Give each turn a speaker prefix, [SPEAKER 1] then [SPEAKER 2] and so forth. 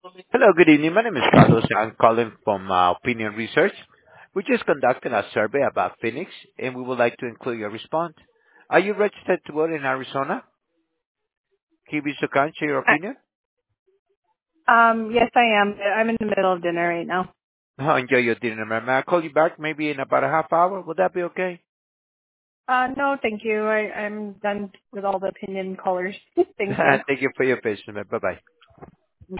[SPEAKER 1] Hello, good evening. My name is Carlos. I'm calling from Opinion Research. We're just conducting a survey about Phoenix, and we would like to include your response. Are you registered to vote in Arizona? Can you be so kind, share your opinion?
[SPEAKER 2] Yes, I am. I'm in the middle of dinner right now.
[SPEAKER 1] Oh, enjoy your dinner, ma'am. May I call you back maybe in about a half hour? Would that be okay?
[SPEAKER 2] No, thank you. I'm done with all the opinion callers. Thank you.
[SPEAKER 1] Thank you for your patience, ma'am. Bye-bye.